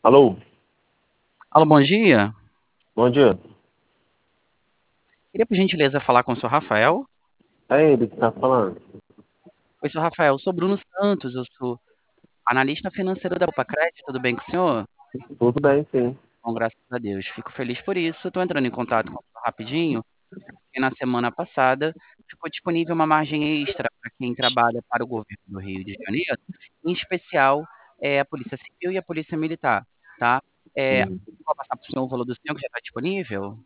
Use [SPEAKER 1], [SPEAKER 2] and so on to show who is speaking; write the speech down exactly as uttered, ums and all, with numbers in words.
[SPEAKER 1] Alô,
[SPEAKER 2] Alô, bom dia.
[SPEAKER 1] bom dia.
[SPEAKER 2] Queria, por gentileza, falar com o senhor Rafael.
[SPEAKER 1] É ele que tá falando.
[SPEAKER 2] Oi, senhor Rafael, eu sou Bruno Santos, eu sou analista financeiro da Copacred, tudo bem com o senhor?
[SPEAKER 1] Tudo bem, sim.
[SPEAKER 2] Bom, graças a Deus. Fico feliz por isso. Estou entrando em contato com o senhor rapidinho, porque na semana passada ficou disponível uma margem extra para quem trabalha para o governo do Rio de Janeiro, em especial é, a Polícia Civil e a Polícia Militar, tá? É,
[SPEAKER 1] Sim.
[SPEAKER 2] vou passar para o senhor o valor do senhor que já está disponível?